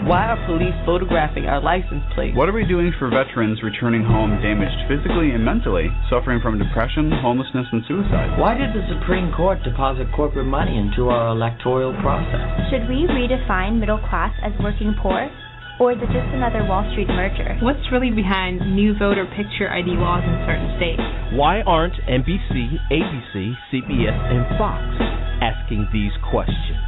Why are police photographing our license plates? What are we doing for veterans returning home damaged physically and mentally, suffering from depression, homelessness, and suicide? Why did the Supreme Court deposit corporate money into our electoral process? Should we redefine middle class as working poor? Or is it just another Wall Street merger? What's really behind new voter picture ID laws in certain states? Why aren't NBC, ABC, CBS, and Fox asking these questions?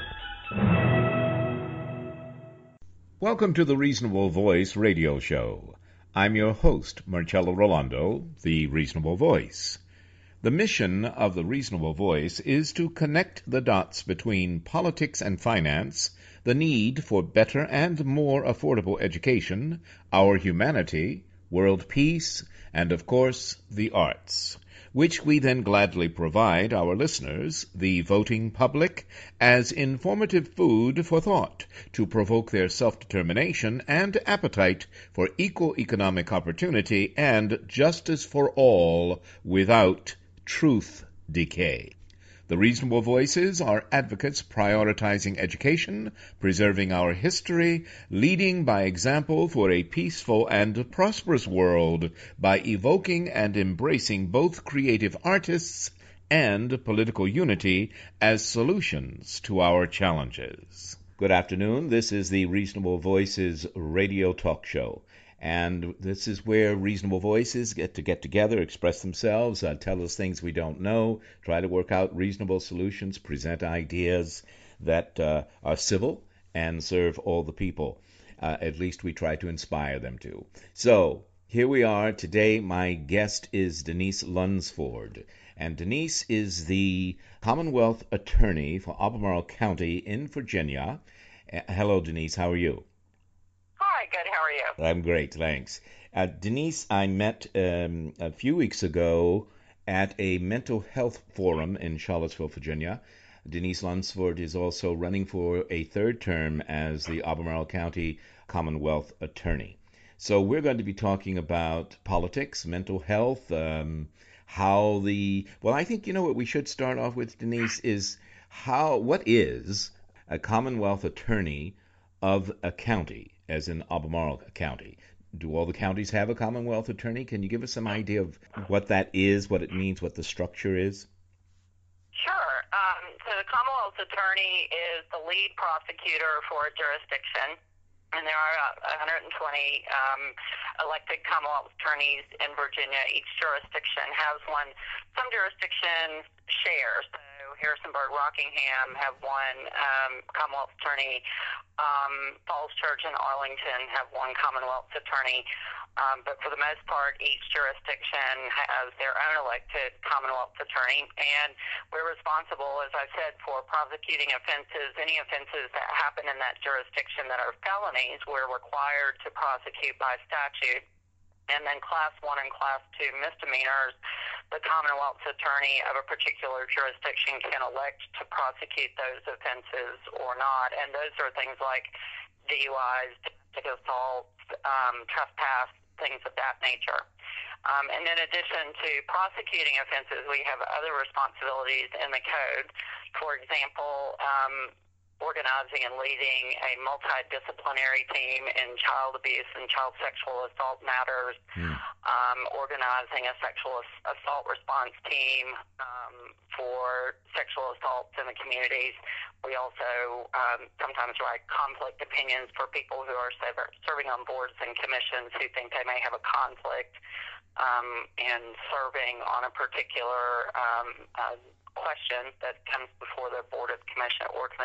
Welcome to the Reasonable Voice radio show. I'm your host, Marcello Rolando, the Reasonable Voice. The mission of the Reasonable Voice is to connect the dots between politics and finance, the need for better and more affordable education, our humanity, world peace, and, of course, the arts, which we then gladly provide our listeners, the voting public, as informative food for thought to provoke their self-determination and appetite for equal economic opportunity and justice for all without truth decay. The Reasonable Voices are advocates prioritizing education, preserving our history, leading by example for a peaceful and prosperous world by evoking and embracing both creative artists and political unity as solutions to our challenges. Good afternoon. This is the Reasonable Voices radio talk show. And this is where reasonable voices get together, express themselves, tell us things we don't know, try to work out reasonable solutions, present ideas that are civil and serve all the people. At least we try to inspire them to. So here we are. Today my guest is Denise Lunsford. And Denise is the Commonwealth Attorney for Albemarle County in Virginia. Hello, Denise. How are you? Good. How are you? I'm great, thanks. Denise, I met a few weeks ago at a mental health forum in Charlottesville, Virginia. Denise Lunsford is also running for a third term as the Albemarle County Commonwealth Attorney. So we're going to be talking about politics, mental health, I think, what we should start off with, Denise, is what is a Commonwealth Attorney of a county, as in Albemarle County? Do all the counties have a Commonwealth Attorney? Can you give us some idea of what that is, what it means, what the structure is? Sure. So the Commonwealth Attorney is the lead prosecutor for a jurisdiction, and there are 120 elected Commonwealth Attorneys in Virginia. Each jurisdiction has one. Some jurisdictions share. So Harrisonburg, Rockingham have one Commonwealth Attorney. Falls Church and Arlington have one Commonwealth Attorney. But for the most part, each jurisdiction has their own elected Commonwealth Attorney. And we're responsible, as I said, for prosecuting offenses, any offenses that happen in that jurisdiction that are felonies. We're required to prosecute by statute. And then Class 1 and Class 2 misdemeanors, the Commonwealth Attorney of a particular jurisdiction can elect to prosecute those offenses or not. And those are things like DUIs, domestic assaults, trespass, things of that nature. And in addition to prosecuting offenses, we have other responsibilities in the code. For example, organizing and leading a multidisciplinary team in child abuse and child sexual assault matters, organizing a sexual assault response team for sexual assaults in the communities. We also sometimes write conflict opinions for people who are serving on boards and commissions who think they may have a conflict in serving on a particular question that comes before their board of commission.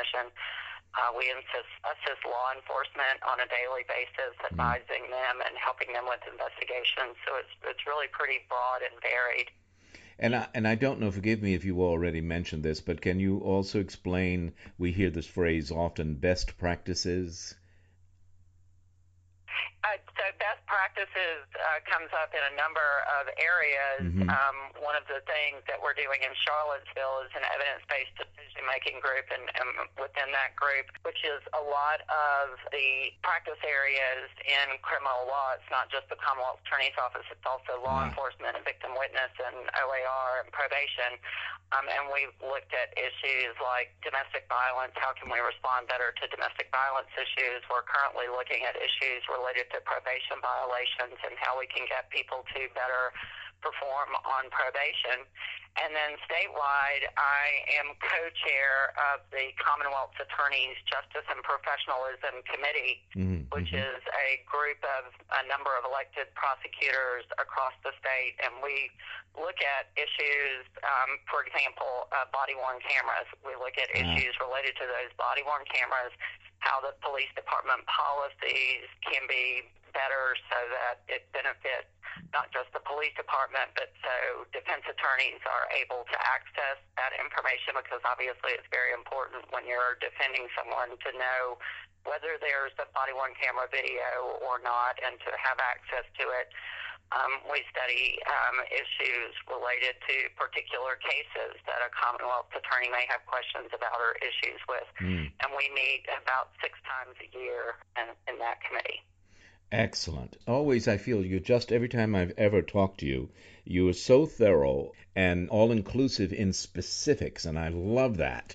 We assist law enforcement on a daily basis, advising them and helping them with investigations. So it's really pretty broad and varied. And I don't know, forgive me if you already mentioned this, but can you also explain, we hear this phrase often, best practices? So best practices comes up in a number of areas. One of the things that we're doing in Charlottesville is an evidence-based decision-making group, and within that group, which is a lot of the practice areas in criminal law. It's not just the Commonwealth Attorney's Office, it's also law enforcement and victim witness and OAR and probation. And we've looked at issues like domestic violence. How can we respond better to domestic violence issues? We're currently looking at issues related to probation violations and how we can get people to better perform on probation. And then statewide, I am co-chair of the Commonwealth Attorneys Justice and Professionalism Committee, which is a group of a number of elected prosecutors across the state. And we look at issues, for example, body-worn cameras. We look at issues related to those body-worn cameras, how the police department policies can be better so that it benefits not just the police department, but so defense attorneys are able to access that information, because obviously it's very important when you're defending someone to know whether there's a body-worn camera video or not and to have access to it. We study issues related to particular cases that a Commonwealth attorney may have questions about or issues with. And we meet about 6 times a year in that committee. Excellent. Always, I feel every time I've ever talked to you, you are so thorough and all-inclusive in specifics, and I love that.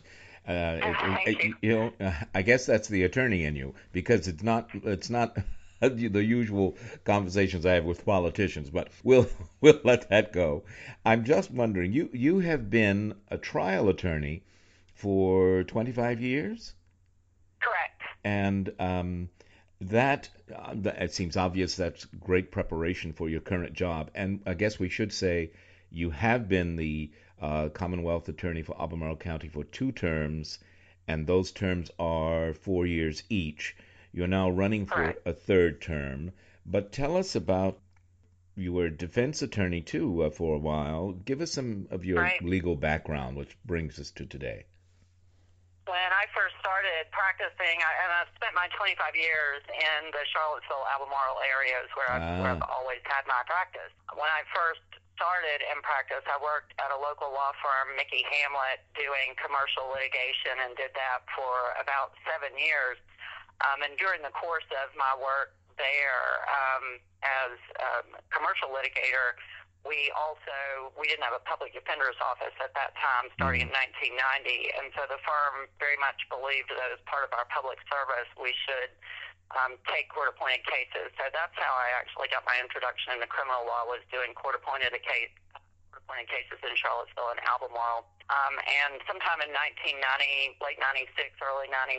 I guess that's the attorney in you, because it's not the usual conversations I have with politicians, but we'll let that go. I'm just wondering, you have been a trial attorney for 25 years? Correct. And that it seems obvious that's great preparation for your current job. And I guess we should say you have been the Commonwealth Attorney for Albemarle County for 2 terms, and those terms are 4 years each. You're now running for a 3rd term. But tell us about, you were a defense attorney too for a while. Give us some of your legal background, which brings us to today. When I first started practicing, and I've spent my 25 years in the Charlottesville, Albemarle areas where I've always had my practice. When I first started in practice, I worked at a local law firm, Mickey Hamlet, doing commercial litigation, and did that for about 7 years. And during the course of my work there as a commercial litigator, we didn't have a public defender's office at that time, starting in 1990, and so the firm very much believed that as part of our public service, we should take court-appointed cases. So that's how I actually got my introduction into criminal law, was doing court-appointed cases in Charlottesville and Albemarle. And sometime in 1990, late 96, early 97,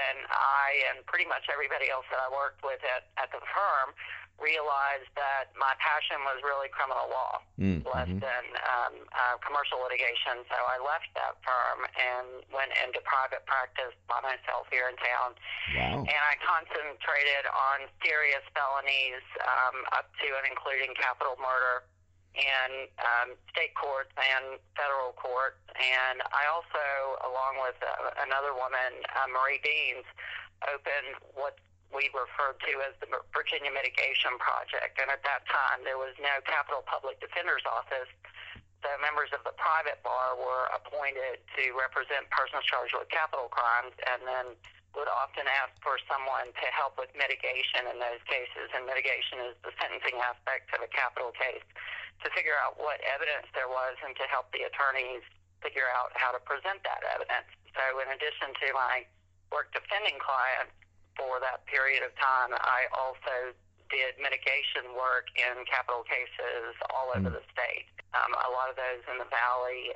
I and pretty much everybody else that I worked with at the firm realized that my passion was really criminal law, less than commercial litigation. So I left that firm and went into private practice by myself here in town. Wow. And I concentrated on serious felonies up to and including capital murder in state courts and federal courts. And I also, along with another woman, Marie Deans, opened what we referred to as the Virginia Mitigation Project. And at that time, there was no capital public defender's office. So members of the private bar were appointed to represent persons charged with capital crimes, and then would often ask for someone to help with mitigation in those cases. And mitigation is the sentencing aspect of a capital case, to figure out what evidence there was and to help the attorneys figure out how to present that evidence. So in addition to my work defending clients for that period of time, I also did mitigation work in capital cases all over the state. A lot of those in the Valley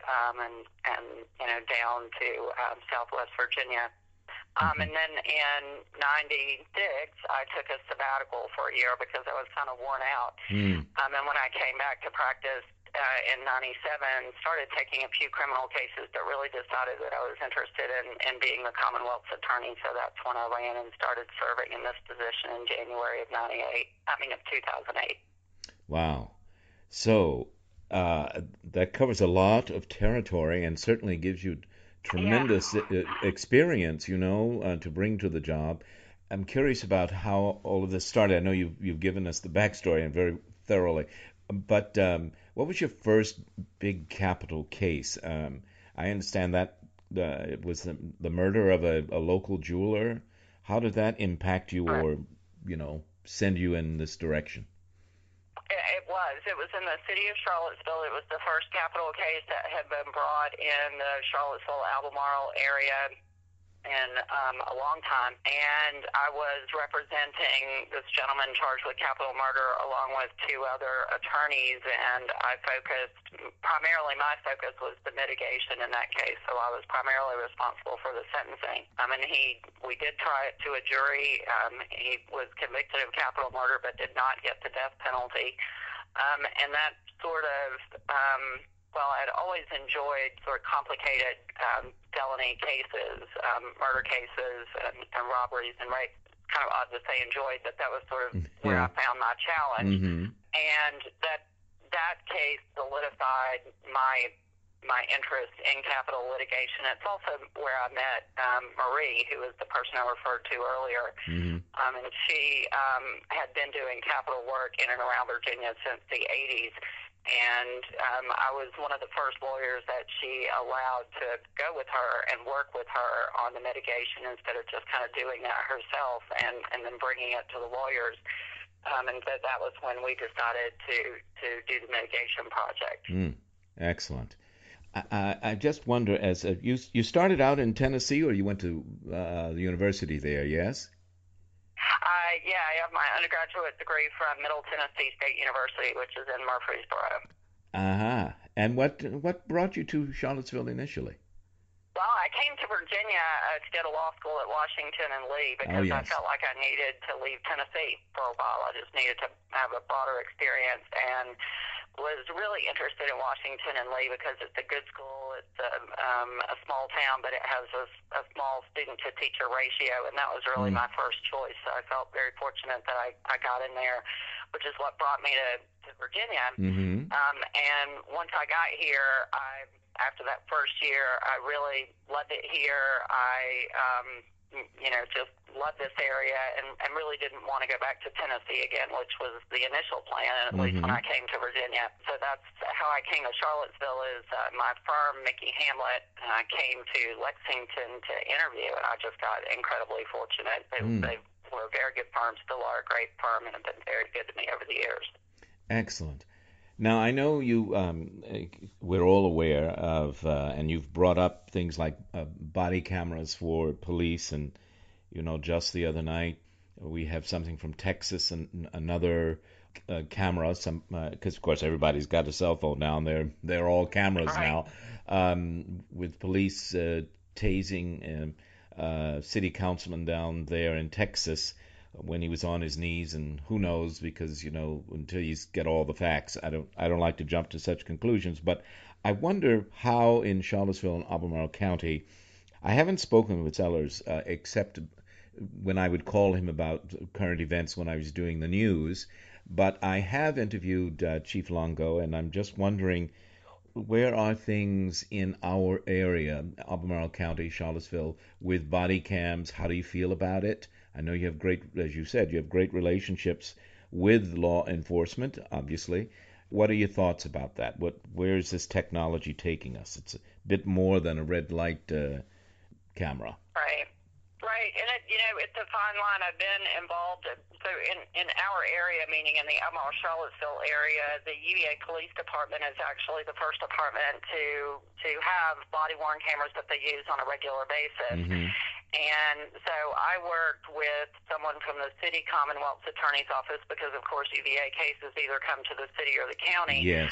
and down to Southwest Virginia. And then in 96, I took a sabbatical for a year because I was kind of worn out. And when I came back to practice in 97, started taking a few criminal cases, but really decided that I was interested in being the Commonwealth's attorney. So that's when I ran and started serving in this position in January of 2008. Wow. So that covers a lot of territory and certainly gives you tremendous experience, to bring to the job. I'm curious about how all of this started. I know you've given us the backstory and very thoroughly, but what was your first big capital case? I understand that it was the murder of a local jeweler. How did that impact you, or send you in this direction? It was. It was in the city of Charlottesville. It was the first capital case that had been brought in the Charlottesville, Albemarle area in a long time, and I was representing this gentleman charged with capital murder along with two other attorneys, and my focus was the mitigation in that case, so I was primarily responsible for the sentencing. And we did try it to a jury. He was convicted of capital murder but did not get the death penalty, and that sort of I'd always enjoyed sort of complicated felony cases, murder cases, and robberies and rapes. It's kind of odd to say enjoyed, but that was sort of where I found my challenge. Mm-hmm. And that case solidified my interest in capital litigation. It's also where I met Marie, who was the person I referred to earlier. Mm-hmm. And she had been doing capital work in and around Virginia since the 80s. And I was one of the first lawyers that she allowed to go with her and work with her on the mitigation instead of just kind of doing that herself and then bringing it to the lawyers. And so that was when we decided to do the mitigation project. Excellent. I just wonder, as you started out in Tennessee, or you went to the university there, yes? Yeah, I have my undergraduate degree from Middle Tennessee State University, which is in Murfreesboro. Uh-huh. And what brought you to Charlottesville initially? Well, I came to Virginia to go to law school at Washington and Lee because I felt like I needed to leave Tennessee for a while. I just needed to have a broader experience, and was really interested in Washington and Lee because it's a good school. It's a small town, but it has a small student-to-teacher ratio, and that was really my first choice. So I felt very fortunate that I got in there, which is what brought me to Virginia. Mm-hmm. And once I got here, after that first year, I really loved it here. I just loved this area and really didn't want to go back to Tennessee again, which was the initial plan, at least when I came to Virginia. So that's how I came to Charlottesville. Is my firm, Mickey Hamlet, came to Lexington to interview, and I just got incredibly fortunate. They were a very good firm, still are a great firm, and have been very good to me over the years. Excellent. Now, I know we're all aware of, and you've brought up things like body cameras for police, and, just the other night, we have something from Texas and another camera, because, of course, everybody's got a cell phone now, and they're all cameras now, with police tasing city councilman down there in Texas when he was on his knees, and who knows, because until you get all the facts, I don't like to jump to such conclusions. But I wonder how in Charlottesville and Albemarle County, I haven't spoken with Sellers except when I would call him about current events when I was doing the news, but I have interviewed Chief Longo, and I'm just wondering, where are things in our area, Albemarle County, Charlottesville, with body cams? How do you feel about it? I know you have as you said, you have great relationships with law enforcement, obviously. What are your thoughts about that? Where is this technology taking us? It's a bit more than a red light camera. Right, and it's a fine line. I've been involved. So in our area, meaning in the Albemarle Charlottesville area, the UVA Police Department is actually the first department to have body-worn cameras that they use on a regular basis. Mm-hmm. And so I worked with someone from the city Commonwealth's attorney's office because, of course, UVA cases either come to the city or the county. Yes.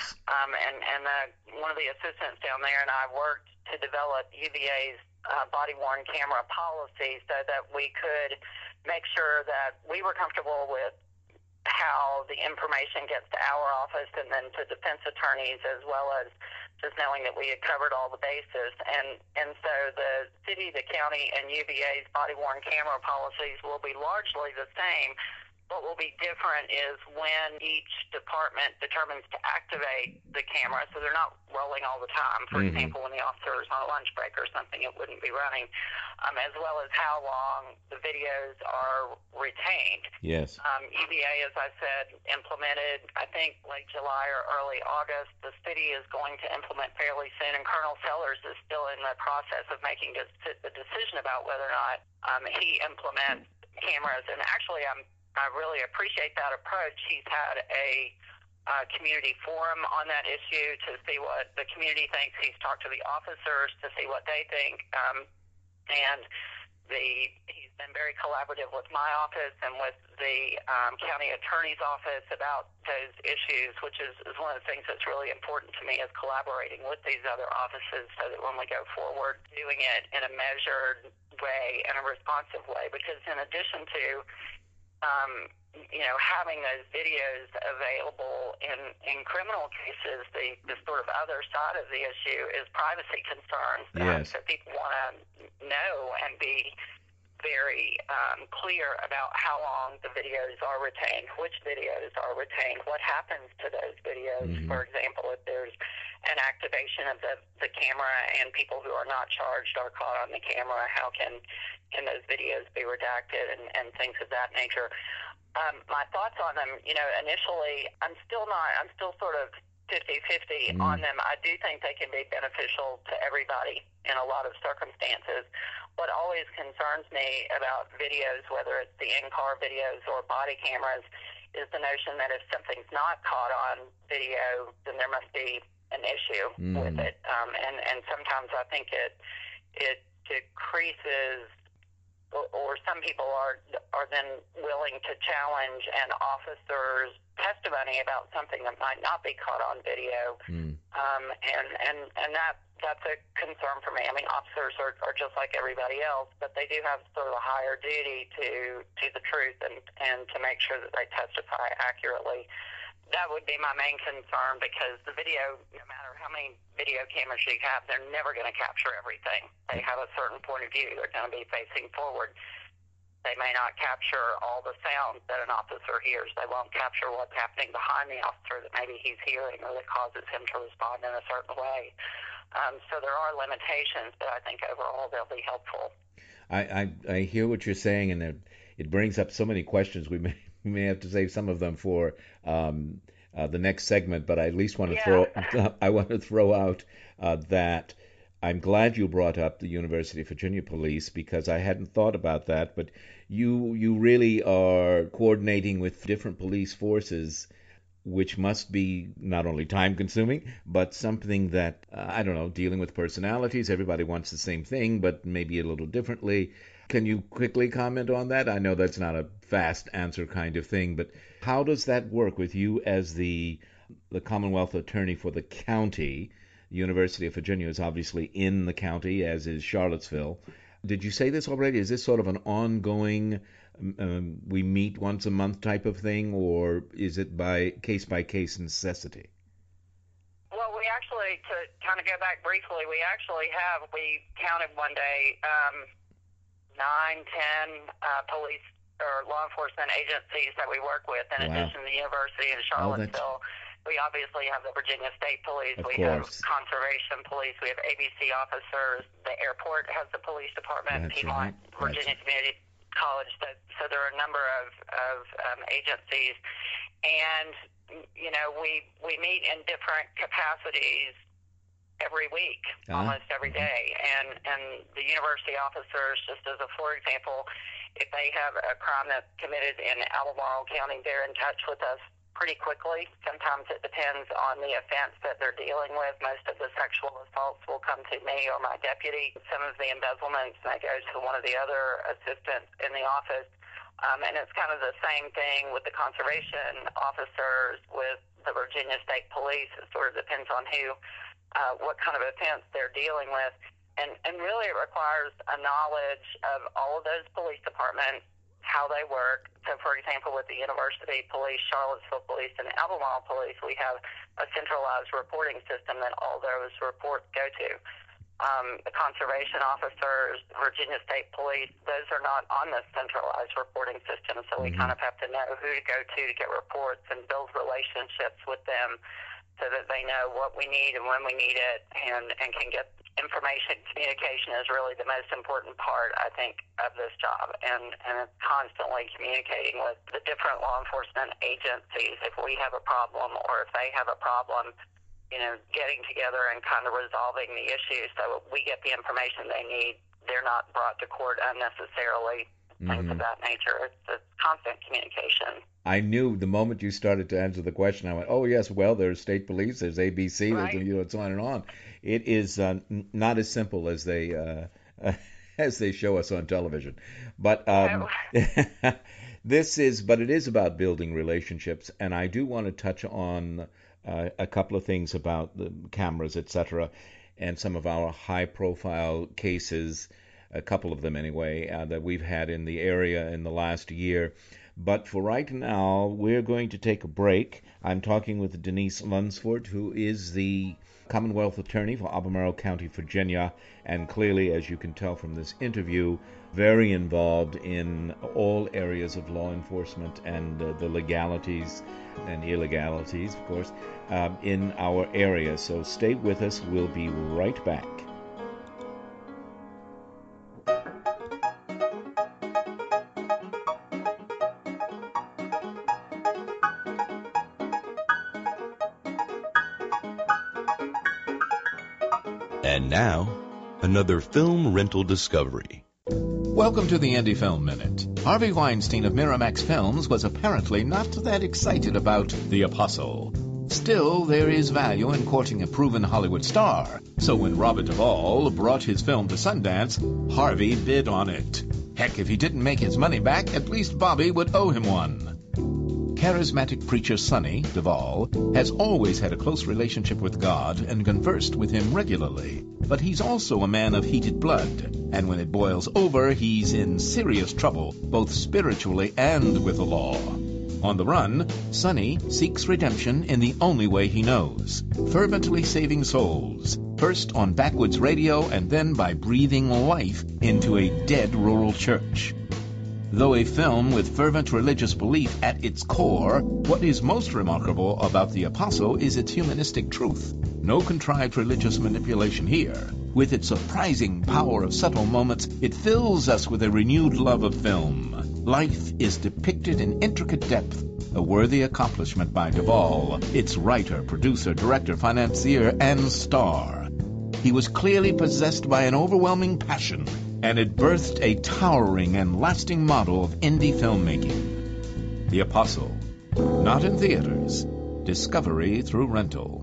One of the assistants down there and I worked to develop UVA's body-worn camera policy so that we could make sure that we were comfortable with how the information gets to our office and then to defense attorneys, as well as just knowing that we had covered all the bases. And so the city, the county, and UVA's body-worn camera policies will be largely the same, What will be different is when each department determines to activate the camera, so they're not rolling all the time. For example, when the officer is on a lunch break or something, it wouldn't be running, as well as how long the videos are retained. Yes. EBA, as I said, implemented, I think, late July or early August. The city is going to implement fairly soon, and Colonel Sellers is still in the process of making the decision about whether or not he implements cameras. And actually, I really appreciate that approach. He's had a community forum on that issue to see what the community thinks. He's talked to the officers to see what they think. And he's been very collaborative with my office and with the county attorney's office about those issues, which is one of the things that's really important to me, is collaborating with these other offices so that when we go forward, doing it in a measured way and a responsive way. Because in addition to having those videos available in criminal cases, the sort of other side of the issue is privacy concerns. Yes. So people want to know and be very clear about how long the videos are retained, which videos are retained, what happens to those videos. For example, if there's an activation of the camera and people who are not charged are caught on the camera, how can those videos be redacted and things of that nature. My thoughts on them, initially, I'm still sort of 50-50 on them. I do think they can be beneficial to everybody in a lot of circumstances. What always concerns me about videos, whether it's the in-car videos or body cameras, is the notion that if something's not caught on video, then there must be an issue with it. And sometimes I think it decreases, or some people are then willing to challenge an officer's testimony about something that might not be caught on video, and that's a concern for me. I mean, officers are just like everybody else, but they do have sort of a higher duty to the truth and to make sure that they testify accurately. That would be my main concern, because the video, no matter how many video cameras you have, they're never going to capture everything. They have a certain point of view. They're going to be facing forward. They may not capture all the sounds that an officer hears. They won't capture what's happening behind the officer that maybe he's hearing or that causes him to respond in a certain way. So there are limitations, but I think overall they'll be helpful. I hear what you're saying, and it brings up so many questions. We may have to save some of them for the next segment, but I at least want to throw out that I'm glad you brought up the University of Virginia Police, because I hadn't thought about that. But you really are coordinating with different police forces, which must be not only time-consuming, but something that, I don't know, dealing with personalities. Everybody wants the same thing, but maybe a little differently. Can you quickly comment on that? I know that's not a fast answer kind of thing, but how does that work with you as the Commonwealth Attorney for the county? The University of Virginia is obviously in the county, as is Charlottesville. Did you say this already? Is this sort of an ongoing, we meet once a month type of thing, or is it by case necessity? Well, we actually, to kind of go back briefly, we counted one day 9, 10 police or law enforcement agencies that we work with, in addition to the University in Charlottesville. We obviously have the Virginia State Police. We have Conservation Police. We have ABC officers. The airport has the police department. Piedmont, Virginia Community College. So there are a number of agencies, and we meet in different capacities every week, almost every day. And the university officers, just as a for example, if they have a crime that's committed in Albemarle County, they're in touch with us pretty quickly. Sometimes it depends on the offense that they're dealing with. Most of the sexual assaults will come to me or my deputy. Some of the embezzlements may go to one of the other assistants in the office. And it's kind of the same thing with the conservation officers, with the Virginia State Police. It sort of depends on what kind of offense they're dealing with. And really it requires a knowledge of all of those police departments, how they work. So, for example, with the University Police, Charlottesville Police, and Albemarle Police, we have a centralized reporting system that all those reports go to. the conservation officers, Virginia State Police, those are not on this centralized reporting system, so we kind of have to know who to go to get reports and build relationships with them so that they know what we need and when we need it, and can get information. Communication is really the most important part, I think, of this job, and it's constantly communicating with the different law enforcement agencies if we have a problem or if they have a problem, getting together and kind of resolving the issues so we get the information they need. They're not brought to court unnecessarily, things of that nature. It's constant communication. I knew the moment you started to answer the question, I went, oh, yes, well, there's state police, there's ABC, right. There's, on and on. It is not as simple as they show us on television. But but it is about building relationships, and I do want to touch on a couple of things about the cameras, etc., and some of our high-profile cases, a couple of them anyway, that we've had in the area in the last year. But for right now, we're going to take a break. I'm talking with Denise Lunsford, who is the Commonwealth Attorney for Albemarle County, Virginia, and clearly, as you can tell from this interview, very involved in all areas of law enforcement and the legalities and illegalities, of course, in our area. So stay with us. We'll be right back. And now, another film rental discovery. Welcome to the Indie Film Minute. Harvey Weinstein of Miramax Films was apparently not that excited about The Apostle. Still, there is value in courting a proven Hollywood star. So when Robert Duvall brought his film to Sundance, Harvey bid on it. Heck, if he didn't make his money back, at least Bobby would owe him one. Charismatic preacher Sonny Duvall has always had a close relationship with God and conversed with him regularly. But he's also a man of heated blood, and when it boils over, he's in serious trouble, both spiritually and with the law. On the run, Sonny seeks redemption in the only way he knows, fervently saving souls, first on backwoods radio and then by breathing life into a dead rural church. Though a film with fervent religious belief at its core, what is most remarkable about The Apostle is its humanistic truth. No contrived religious manipulation here. With its surprising power of subtle moments, it fills us with a renewed love of film. Life is depicted in intricate depth, a worthy accomplishment by Duvall, its writer, producer, director, financier, and star. He was clearly possessed by an overwhelming passion, and it birthed a towering and lasting model of indie filmmaking. The Apostle. Not in theaters. Discovery through rental.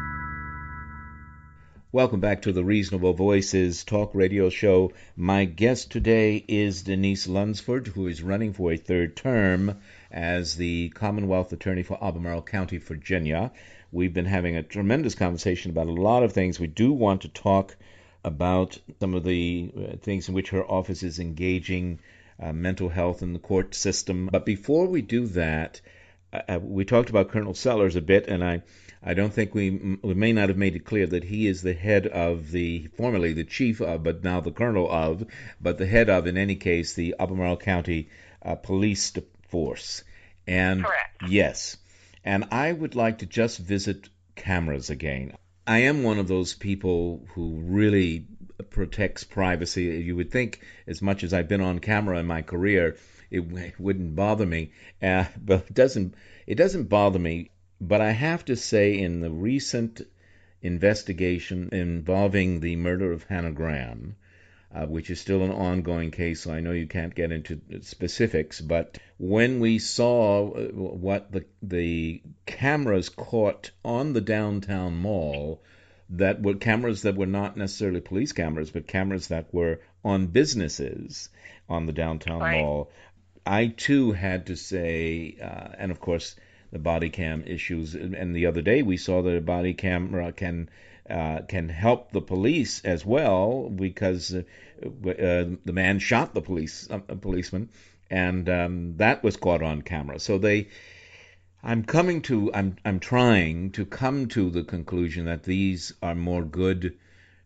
Welcome back to the Reasonable Voices talk radio show. My guest today is Denise Lunsford, who is running for a third term as the Commonwealth Attorney for Albemarle County, Virginia. We've been having a tremendous conversation about a lot of things. We do want to talk about some of the things in which her office is engaging mental health in the court system. But before we do that, we talked about Colonel Sellers a bit, and I don't think we may not have made it clear that he is the head of formerly the chief of, but now the colonel of, but the head of, in any case, the Albemarle County Police Force. And correct. Yes. And I would like to just visit cameras again. I am one of those people who really protects privacy. You would think, as much as I've been on camera in my career, it wouldn't bother me. But it doesn't bother me. But I have to say, in the recent investigation involving the murder of Hannah Graham, which is still an ongoing case, so I know you can't get into specifics, but when we saw what the cameras caught on the downtown mall, that were cameras that were not necessarily police cameras, but cameras that were on businesses on the downtown mall, I too had to say, and of course the body cam issues, and the other day we saw that a body camera can help the police as well, because the man shot the policeman, and that was caught on camera. So I'm trying to come to the conclusion that these are more good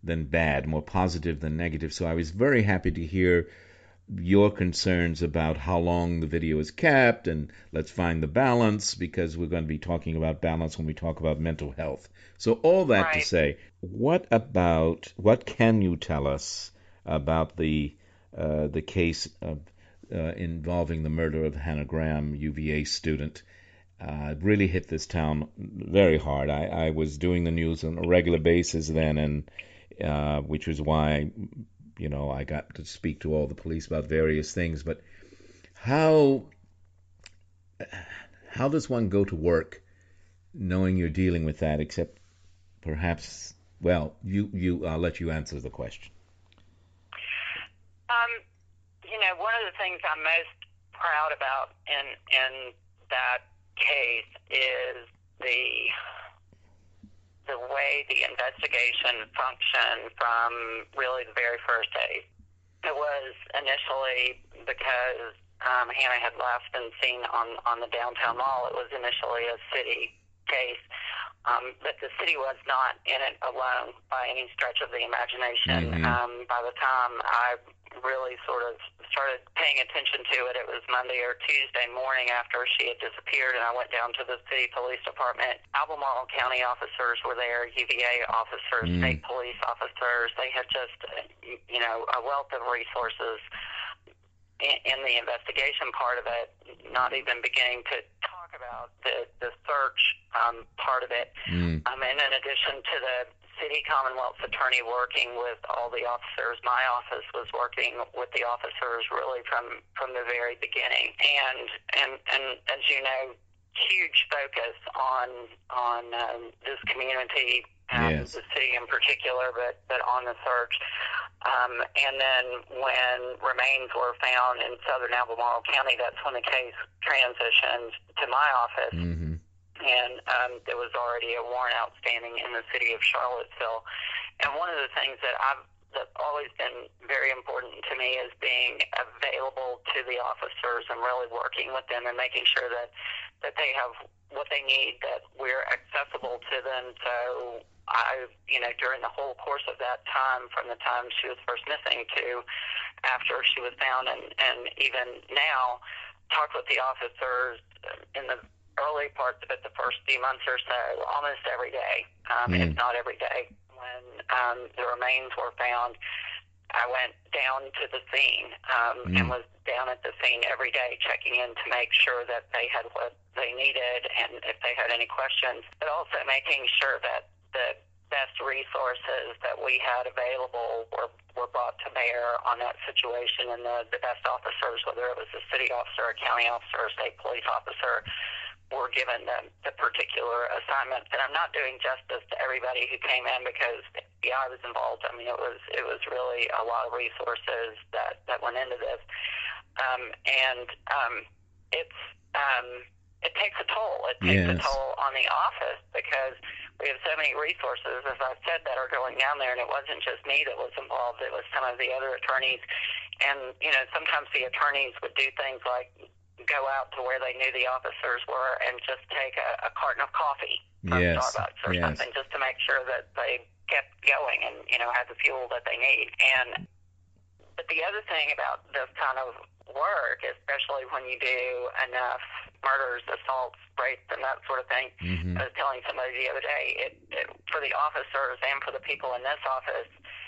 than bad, more positive than negative. So I was very happy to hear your concerns about how long the video is kept, and let's find the balance, because we're going to be talking about balance when we talk about mental health. So all that to say, what can you tell us about the case of involving the murder of Hannah Graham, UVA student? It really hit this town very hard. I was doing the news on a regular basis then, and which was why I got to speak to all the police about various things. But how does one go to work knowing you're dealing with that? Except perhaps, well, I'll let you answer the question. One of the things I'm most proud about in that case is the way the investigation functioned from really the very first day. It was initially because Hannah had left and seen on the downtown mall. It was initially a city case, but the city was not in it alone by any stretch of the imagination. Mm-hmm. By the time I really sort of started paying attention to it, it was Monday or Tuesday morning after she had disappeared, and I went down to the city police department. Albemarle County officers were there, UVA officers, state police officers. They had just, a wealth of resources in the investigation part of it, not even beginning to talk about the search part of it. And in addition to the city Commonwealth's attorney working with all the officers, my office was working with the officers really from the very beginning. And as you know, huge focus on this community, yes. The city in particular, but on the search. And then when remains were found in southern Albemarle County, that's when the case transitioned to my office. Mm-hmm. And there was already a warrant outstanding in the city of Charlottesville. And one of the things that's always been very important to me is being available to the officers and really working with them and making sure that they have what they need, that we're accessible to them. So I, during the whole course of that time, from the time she was first missing to after she was found, and even now, talked with the officers in the early parts of it, the first few months or so, almost every day, if not every day. When the remains were found, I went down to the scene and was down at the scene every day, checking in to make sure that they had what they needed and if they had any questions, but also making sure that the best resources that we had available were brought to bear on that situation, and the best officers, whether it was a city officer, a county officer, a state police officer, were given the particular assignment. And I'm not doing justice to everybody who came in because I was involved. I mean, it was really a lot of resources that went into this, it takes a toll. It takes a toll on the office because we have so many resources, as I've said, that are going down there, and it wasn't just me that was involved. It was some of the other attorneys, and sometimes the attorneys would do things like go out to where they knew the officers were and just take a carton of coffee from Starbucks or something, just to make sure that they kept going and had the fuel that they need. But the other thing about this kind of work, especially when you do enough murders, assaults, rapes, and that sort of thing, I was telling somebody the other day, it for the officers and for the people in this office,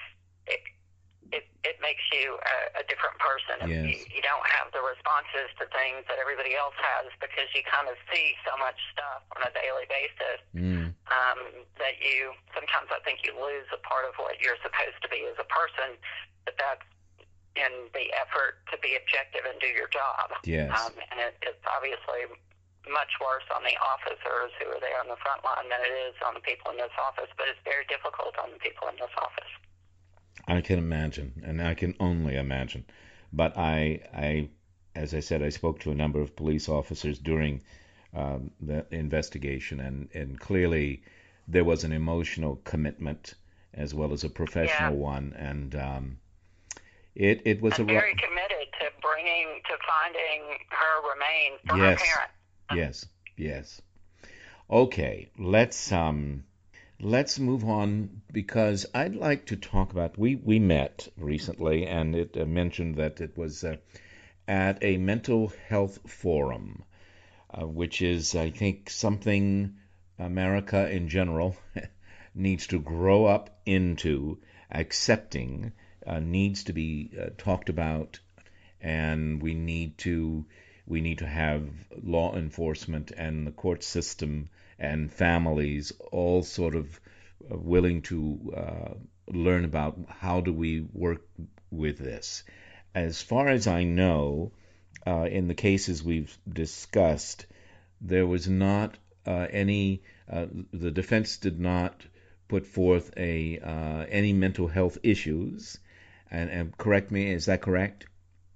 it makes you a different person. Yes. You don't have the responses to things that everybody else has because you kind of see so much stuff on a daily basis that sometimes I think you lose a part of what you're supposed to be as a person, but that's in the effort to be objective and do your job. Yes. And it's obviously much worse on the officers who are there on the front line than it is on the people in this office, but it's very difficult on the people in this office. I can imagine, and I can only imagine. But I, as I said, I spoke to a number of police officers during the investigation, and clearly there was an emotional commitment as well as a professional one, and it was very committed to finding her remains for her parents. Yes. Okay, let's let's move on, because I'd like to talk about, we met recently, and it mentioned that it was at a mental health forum, which is, I think, something America in general needs to grow up into accepting, needs to be talked about, and we need to have law enforcement and the court system and families all sort of willing to learn about how do we work with this. As far as I know, in the cases we've discussed, there was not the defense did not put forth any mental health issues. And correct me, is that correct?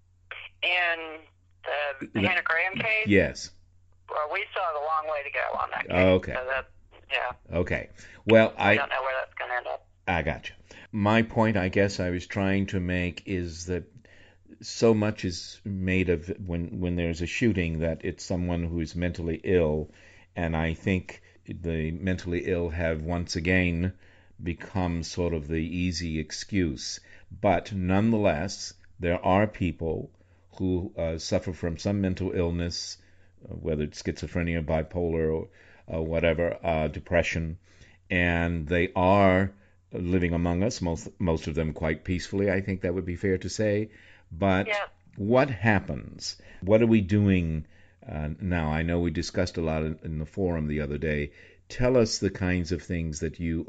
In the Hannah Graham case? Yes. Well, we still have a long way to go on that case. Okay. So yeah. Okay. Well, I don't know where that's going to end up. I got you. My point, I guess, I was trying to make is that so much is made of when there's a shooting that it's someone who is mentally ill, and I think the mentally ill have once again become sort of the easy excuse. But nonetheless, there are people who suffer from some mental illness, whether it's schizophrenia, bipolar, or whatever, depression, and they are living among us, most of them quite peacefully, I think that would be fair to say. But what happens? What are we doing now? I know we discussed a lot in the forum the other day. Tell us the kinds of things that you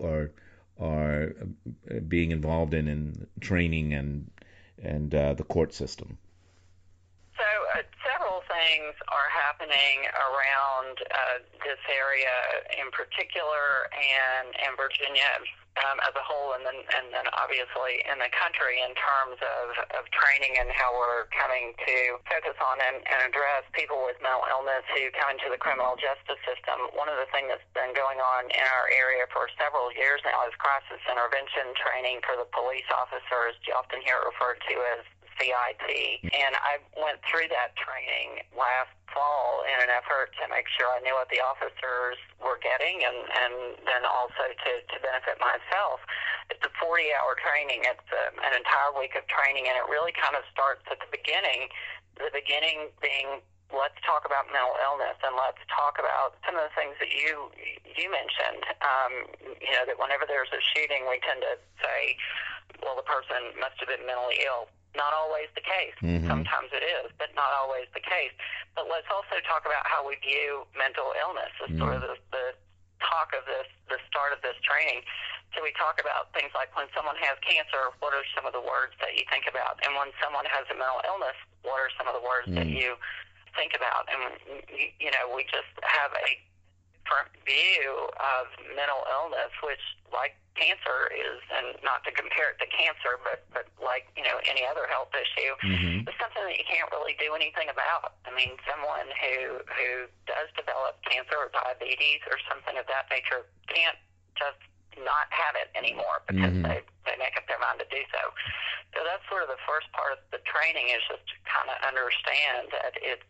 are being involved in training and the court system. So several things are happening around this area in particular, and Virginia as a whole, and then obviously in the country in terms of training and how we're coming to focus on and address people with mental illness who come into the criminal justice system. One of the things that's been going on in our area for several years now is crisis intervention training for the police officers. You often hear it referred to as CIT, and I went through that training last fall in an effort to make sure I knew what the officers were getting, and then also to benefit myself. It's a 40-hour training. It's an entire week of training, and it really kind of starts at the beginning being, let's talk about mental illness, and let's talk about some of the things that you mentioned. That whenever there's a shooting, we tend to say, well, the person must have been mentally ill. Not always the case. Mm-hmm. Sometimes it is, but not always the case. But let's also talk about how we view mental illness as sort of the talk of the start of this training. So we talk about things like when someone has cancer, what are some of the words that you think about? And when someone has a mental illness, what are some of the words that you think about? And, we just have a different view of mental illness, which, like cancer is, and not to compare it to cancer, but like, any other health issue, is something that you can't really do anything about. I mean, someone who does develop cancer or diabetes or something of that nature can't just not have it anymore because they make up their mind to do so. So that's sort of the first part of the training, is just to kind of understand that it's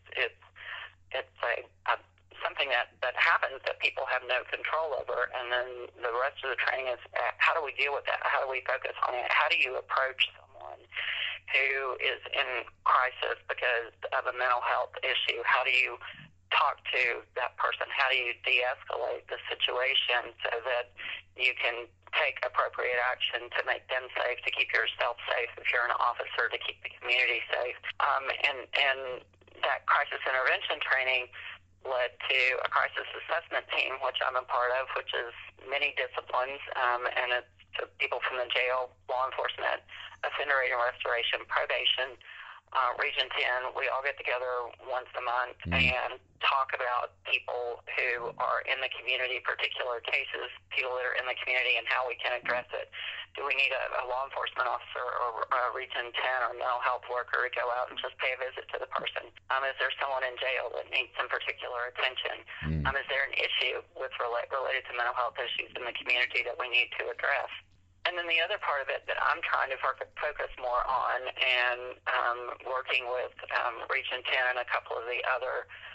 something that happens that people have no control over, and then the rest of the training is how do we deal with that? How do we focus on it? How do you approach someone who is in crisis because of a mental health issue? How do you talk to that person? How do you de-escalate the situation so that you can take appropriate action to make them safe, to keep yourself safe if you're an officer, to keep the community safe? And that crisis intervention training led to a crisis assessment team, which I'm a part of, which is many disciplines, and it's people from the jail, law enforcement, offender aid and restoration, probation, Region 10. We all get together once a month and talk about people who are in the community, particular cases, people that are in the community, and how we can address it. Do we need a law enforcement officer or a Region 10 or mental health worker to go out and just pay a visit to the person? Is there someone in jail that needs some particular attention? Is there an issue related to mental health issues in the community that we need to address? And then the other part of it that I'm trying to focus more on, and working with Region 10 and a couple of the other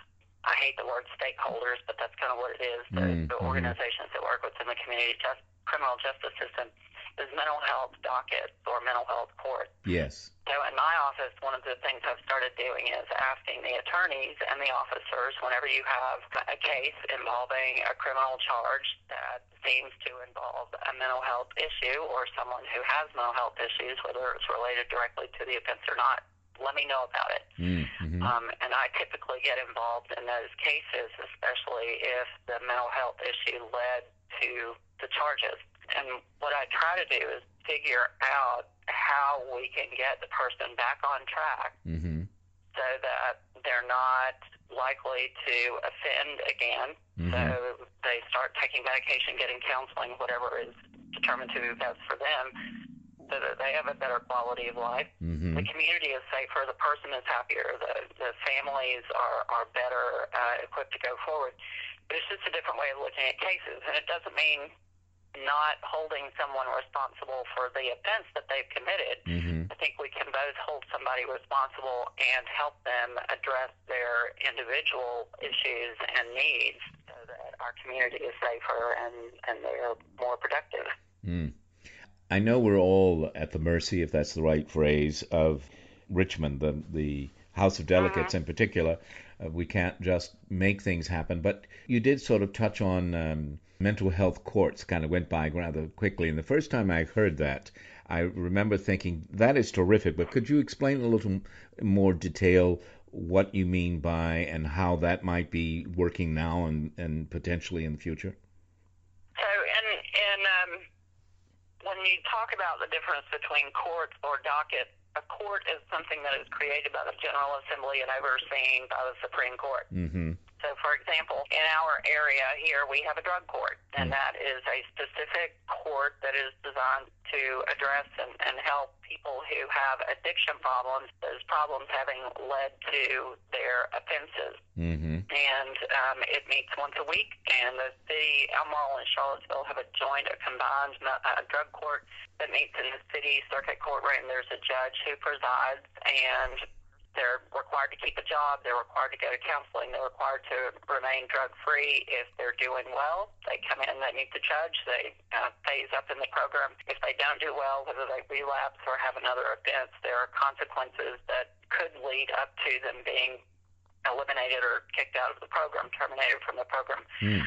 I hate the word stakeholders, but that's kind of what it is, the organizations that work within the criminal justice system, is mental health dockets or mental health courts. Yes. So in my office, one of the things I've started doing is asking the attorneys and the officers, whenever you have a case involving a criminal charge that seems to involve a mental health issue or someone who has mental health issues, whether it's related directly to the offense or not, let me know about it. And I typically get involved in those cases, especially if the mental health issue led to the charges. And what I try to do is figure out how we can get the person back on track so that they're not likely to offend again. So they start taking medication, getting counseling, whatever is determined to be best for them, so that they have a better quality of life. The community is safer, the person is happier, the families are better equipped to go forward. But it's just a different way of looking at cases, and it doesn't mean not holding someone responsible for the offense that they've committed. I think we can both hold somebody responsible and help them address their individual issues and needs so that our community is safer and they're more productive. I know we're all at the mercy, if that's the right phrase, of Richmond, the House of Delegates in particular. We can't just make things happen. But you did sort of touch on mental health courts, kind of went by rather quickly. And the first time I heard that, I remember thinking, that is terrific. But could you explain a little more detail what you mean by and how that might be working now and potentially in the future? So when you talk about the difference between courts or dockets, a court is something that is created by the General Assembly and overseen by the Supreme Court. So, for example, in our area here, we have a drug court, and that is a specific court that is designed to address and help people who have addiction problems, those problems having led to their offenses. And it meets once a week, and the city, Albemarle and Charlottesville, have a combined drug court that meets in the city circuit courtroom. There's a judge who presides, and they're required to keep a job, they're required to go to counseling, they're required to remain drug-free. If they're doing well, they come in, they meet the judge, they phase up in the program. If they don't do well, whether they relapse or have another offense, there are consequences that could lead up to them being eliminated or kicked out of the program, terminated from the program.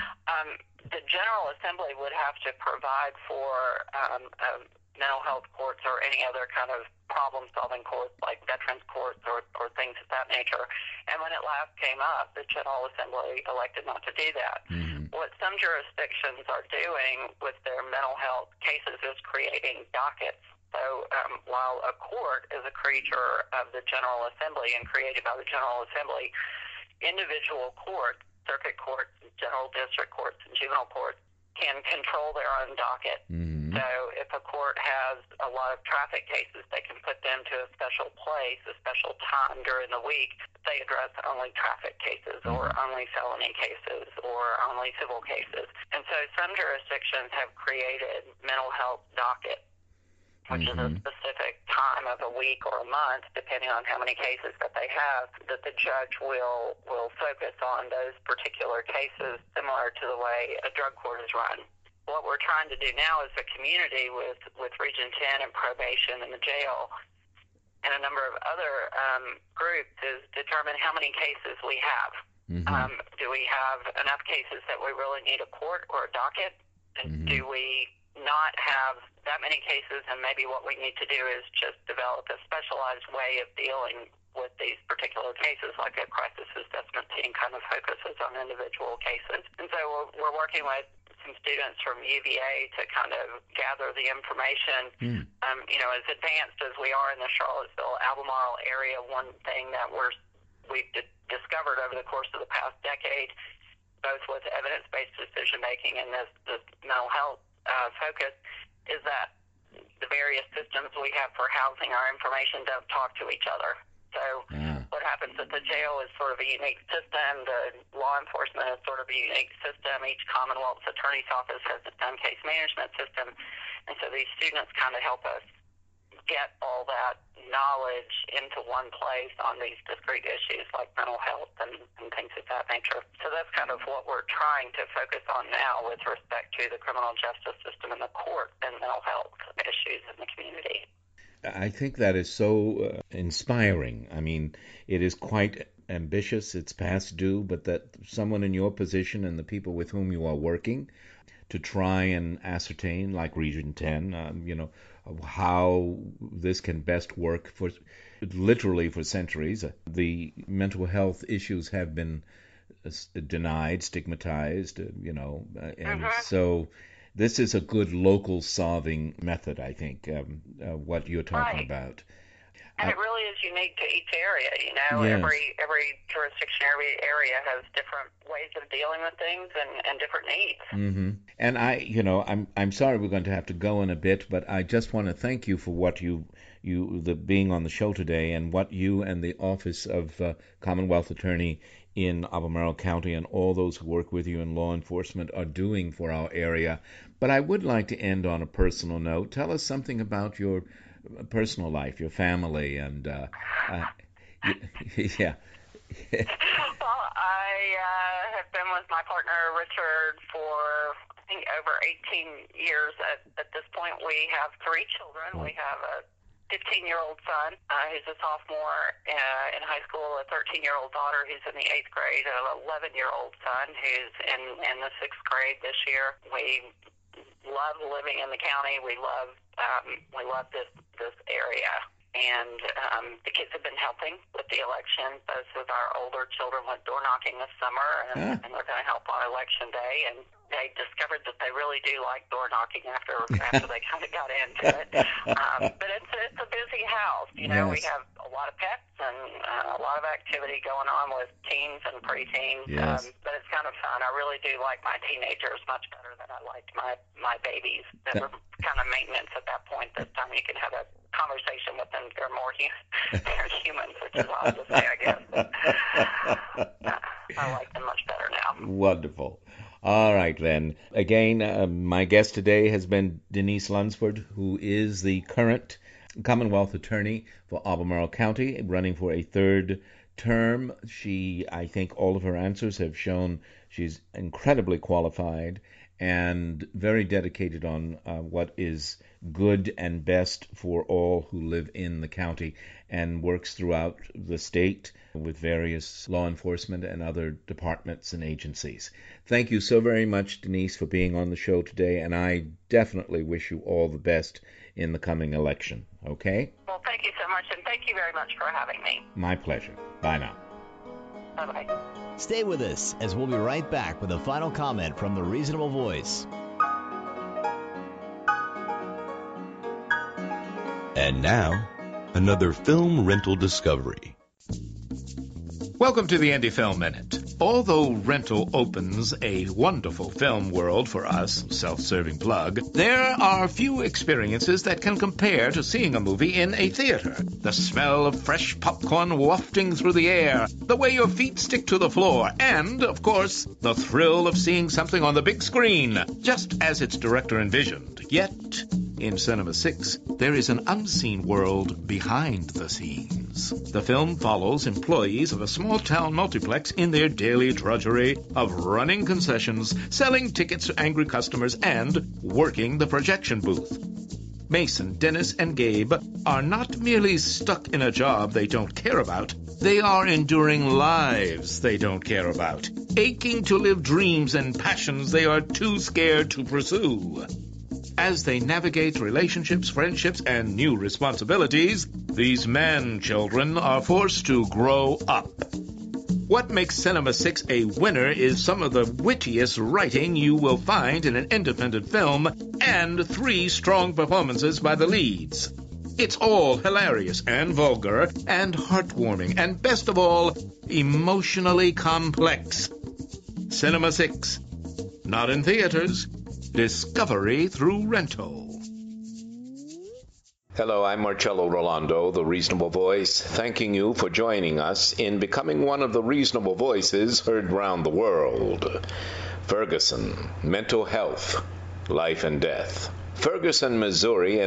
The General Assembly would have to provide for mental health courts or any other kind of problem-solving courts like veterans courts or things of that nature. And when it last came up, the General Assembly elected not to do that. What some jurisdictions are doing with their mental health cases is creating dockets. So while a court is a creature of the General Assembly and created by the General Assembly, individual courts, circuit courts, general district courts, and juvenile courts can control their own docket. So if a court has a lot of traffic cases, they can put them to a special place, a special time during the week. They address only traffic cases or only felony cases or only civil cases. And so some jurisdictions have created mental health dockets, which is a specific time of a week or a month, depending on how many cases that they have, that the judge will focus on those particular cases, similar to the way a drug court is run. What we're trying to do now as a community with Region 10 and probation and the jail and a number of other groups is determine how many cases we have. Do we have enough cases that we really need a court or a docket? And do we not have that many cases, and maybe what we need to do is just develop a specialized way of dealing with these particular cases, like a crisis assessment team kind of focuses on individual cases. And so we're working with some students from UVA to kind of gather the information. As advanced as we are in the Charlottesville-Albemarle area, one thing that we've discovered over the course of the past decade, both with evidence-based decision-making and this mental health focus, is that the various systems we have for housing our information don't talk to each other. So what happens at the jail is sort of a unique system. The law enforcement is sort of a unique system. Each Commonwealth's attorney's office has its own case management system. And so these students kind of help us get all that knowledge into one place on these discrete issues like mental health and things of that nature. So that's kind of what we're trying to focus on now with respect to the criminal justice system and the court and mental health issues in the community. I think that is so inspiring. I mean, it is quite ambitious, it's past due, but that someone in your position and the people with whom you are working to try and ascertain, like Region 10, how this can best work for literally for centuries. The mental health issues have been denied, stigmatized, and so this is a good local solving method, I think, what you're talking about. And it really is unique to each area, Yes. Every jurisdiction, every area has different ways of dealing with things and different needs. Mm-hmm. And I'm sorry we're going to have to go in a bit, but I just want to thank you for what being on the show today and what you and the Office of Commonwealth Attorney in Albemarle County and all those who work with you in law enforcement are doing for our area. But I would like to end on a personal note. Tell us something about your personal life, your family, and yeah. Well, I have been with my partner Richard for I think over 18 years. At this point, we have 3 children. We have a 15-year-old son who's a sophomore in high school, a 13-year-old daughter who's in the 8th grade, an 11-year-old son who's in the 6th grade this year. We love living in the county. We love this area, and the kids have been helping with the election. Both of our older children went door knocking this summer, and they're going to help on election day. And they discovered that they really do like door knocking after they kind of got into it. But it's a busy house. Yes. We have a lot of pets and a lot of activity going on with teens and preteens. Yes. But it's kind of fun. I really do like my teenagers much better than I liked my babies. That were kind of maintenance at that point. This time you can have a conversation with them. They're more they're humans, which is odd to say, I guess. I like them much better now. Wonderful. All right, then. Again, my guest today has been Denise Lunsford, who is the current Commonwealth Attorney for Albemarle County, running for a 3rd term. I think all of her answers have shown she's incredibly qualified and very dedicated on what is good and best for all who live in the county, and works throughout the state with various law enforcement and other departments and agencies. Thank you so very much, Denise, for being on the show today, and I definitely wish you all the best in the coming election, okay? Well, thank you so much, and thank you very much for having me. My pleasure. Bye now. Bye-bye. Stay with us, as we'll be right back with a final comment from the Reasonable Voice. And now, another film rental discovery. Welcome to the Indie Film Minute. Although rental opens a wonderful film world for us, self-serving plug, there are few experiences that can compare to seeing a movie in a theater. The smell of fresh popcorn wafting through the air, the way your feet stick to the floor, and, of course, the thrill of seeing something on the big screen, just as its director envisioned. Yet, in Cinema 6, there is an unseen world behind the scenes. The film follows employees of a small-town multiplex in their daily drudgery of running concessions, selling tickets to angry customers, and working the projection booth. Mason, Dennis, and Gabe are not merely stuck in a job they don't care about, they are enduring lives they don't care about, aching to live dreams and passions they are too scared to pursue. As they navigate relationships, friendships, and new responsibilities, these man-children are forced to grow up. What makes Cinema 6 a winner is some of the wittiest writing you will find in an independent film, and 3 strong performances by the leads. It's all hilarious and vulgar and heartwarming, and best of all, emotionally complex. Cinema 6. Not in theaters. Discovery through rental. Hello, I'm Marcello Rolando, the Reasonable Voice, thanking you for joining us in becoming one of the reasonable voices heard round the world. Ferguson, mental health, life and death. Ferguson, Missouri, and all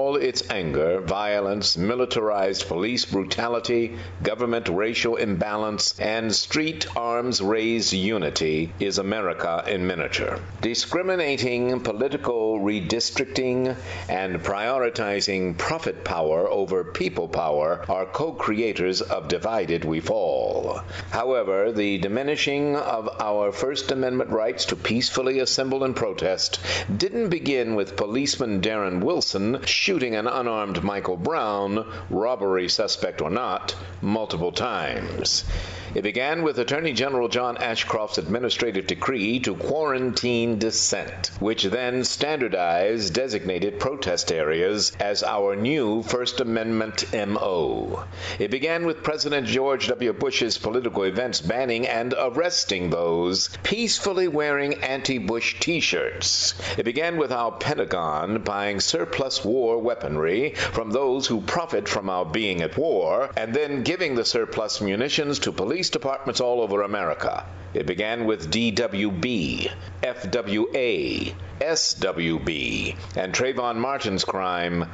all its anger, violence, militarized police brutality, government racial imbalance, and street arms-raised unity, is America in miniature. Discriminating political redistricting and prioritizing profit power over people power are co-creators of Divided We Fall. However, the diminishing of our First Amendment rights to peacefully assemble and protest didn't begin with policeman Darren Wilson shooting an unarmed Michael Brown, robbery suspect or not, multiple times. It began with Attorney General John Ashcroft's administrative decree to quarantine dissent, which then standardized designated protest areas as our new First Amendment MO. It began with President George W. Bush's political events banning and arresting those peacefully wearing anti-Bush T-shirts. It began with our Pentagon buying surplus war weaponry from those who profit from our being at war, and then giving the surplus munitions to police departments all over America. It began with DWB, FWA, SWB, and Trayvon Martin's crime,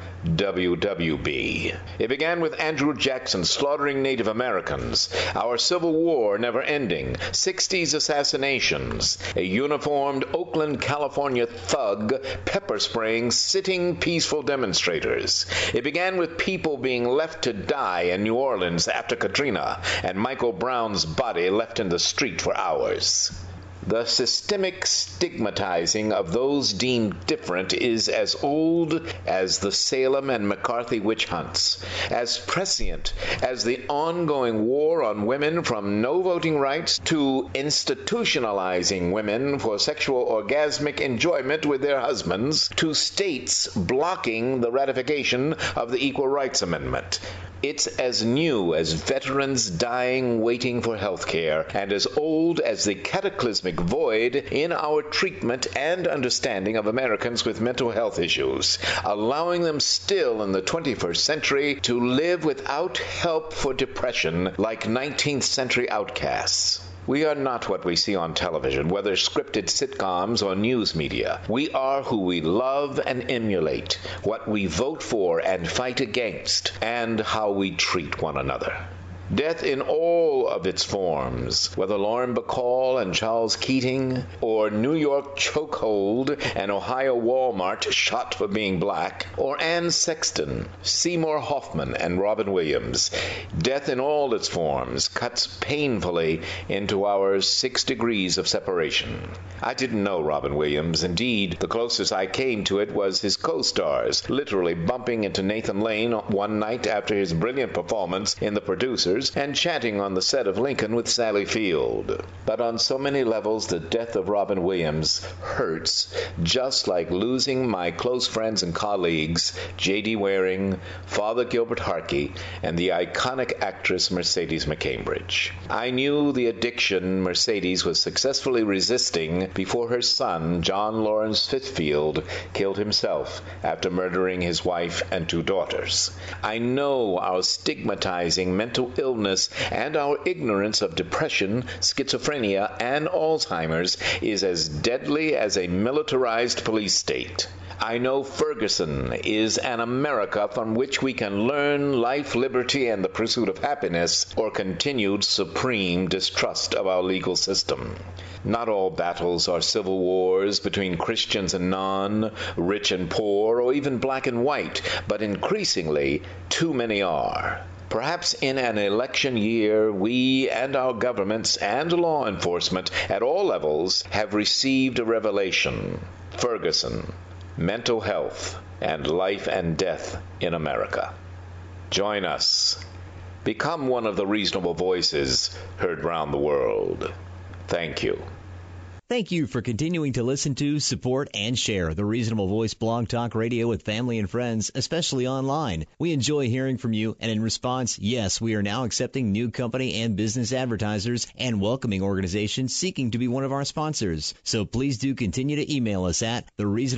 WWB. It began with Andrew Jackson slaughtering Native Americans, our Civil War never ending, 60s assassinations, a uniformed Oakland, California thug pepper spraying sitting peaceful demonstrators. It began with people being left to die in New Orleans after Katrina, and Michael Brown's body left in the street for hours. The systemic stigmatizing of those deemed different is as old as the Salem and McCarthy witch hunts, as prescient as the ongoing war on women from no voting rights to institutionalizing women for sexual orgasmic enjoyment with their husbands, to states blocking the ratification of the Equal Rights Amendment. It's as new as veterans dying waiting for health care, and as old as the cataclysmic void in our treatment and understanding of Americans with mental health issues, allowing them still in the 21st century to live without help for depression like 19th century outcasts. We are not what we see on television, whether scripted sitcoms or news media. We are who we love and emulate, what we vote for and fight against, and how we treat one another. Death in all of its forms, whether Lauren Bacall and Charles Keating, or New York chokehold and Ohio Walmart shot for being black, or Ann Sexton, Seymour Hoffman, and Robin Williams. Death in all its forms cuts painfully into our 6 degrees of separation. I didn't know Robin Williams. Indeed, the closest I came to it was his co-stars, literally bumping into Nathan Lane one night after his brilliant performance in The Producers, and chatting on the set of Lincoln with Sally Field. But on so many levels, the death of Robin Williams hurts, just like losing my close friends and colleagues, J.D. Waring, Father Gilbert Harkey, and the iconic actress Mercedes McCambridge. I knew the addiction Mercedes was successfully resisting before her son, John Lawrence Fitfield, killed himself after murdering his wife and 2 daughters. I know our stigmatizing mental illness and our ignorance of depression, schizophrenia, and Alzheimer's is as deadly as a militarized police state. I know Ferguson is an America from which we can learn life, liberty, and the pursuit of happiness, or continued supreme distrust of our legal system. Not all battles are civil wars between Christians and non, rich and poor, or even black and white, but increasingly, too many are. Perhaps in an election year, we and our governments and law enforcement at all levels have received a revelation. Ferguson, mental health, and life and death in America. Join us. Become one of the reasonable voices heard round the world. Thank you. Thank you for continuing to listen to, support, and share the Reasonable Voice Blog Talk Radio with family and friends, especially online. We enjoy hearing from you, and in response, yes, we are now accepting new company and business advertisers and welcoming organizations seeking to be one of our sponsors. So please do continue to email us at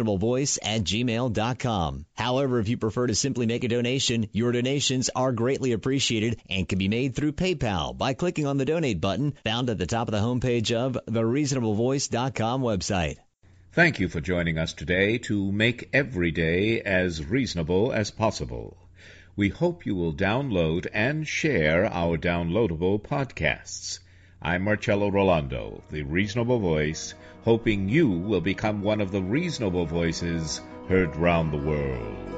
thereasonablevoice@gmail.com. However, if you prefer to simply make a donation, your donations are greatly appreciated and can be made through PayPal by clicking on the donate button found at the top of the homepage of the Reasonable Voice.com website. Thank you for joining us today to make every day as reasonable as possible. We hope you will download and share our downloadable podcasts. I'm Marcello Rolando, the Reasonable Voice, hoping you will become one of the reasonable voices heard round the world.